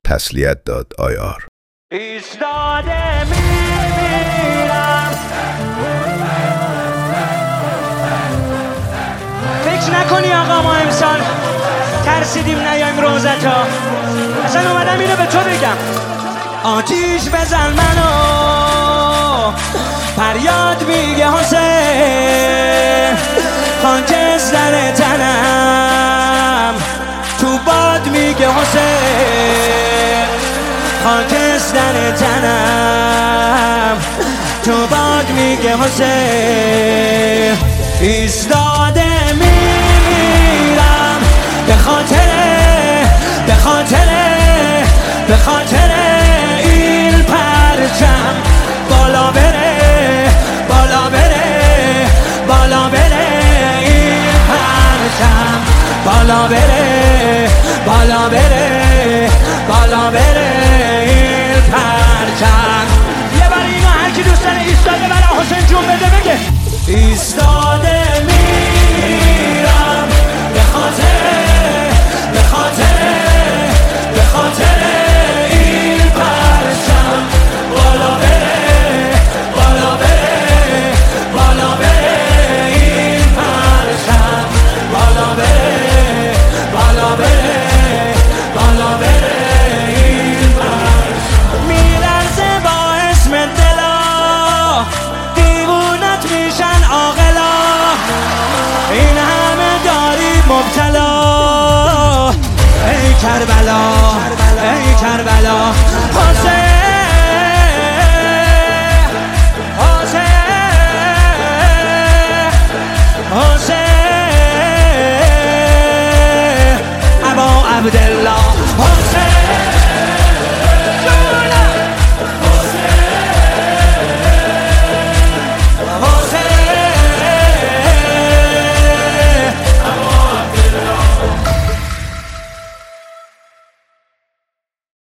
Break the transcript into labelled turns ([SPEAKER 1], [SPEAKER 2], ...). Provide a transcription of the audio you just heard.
[SPEAKER 1] تسلیت داد آیار.
[SPEAKER 2] ایستاده میمیرم، فکر نکنی آقا ما امسال ترسیدیم نیایم روزتا، اصلا اومدم اینو به تو بگم. آتیش بزن منو، فریاد میگه حسین، خاکستر تنم تو باد میگه حسین، خاکستر تنم تو باد میگه حسین. ایستاده میمیرم به خاطر این پرچم، بالا بره بالا بره بالا بره این پرچم، بالا بره بالا بره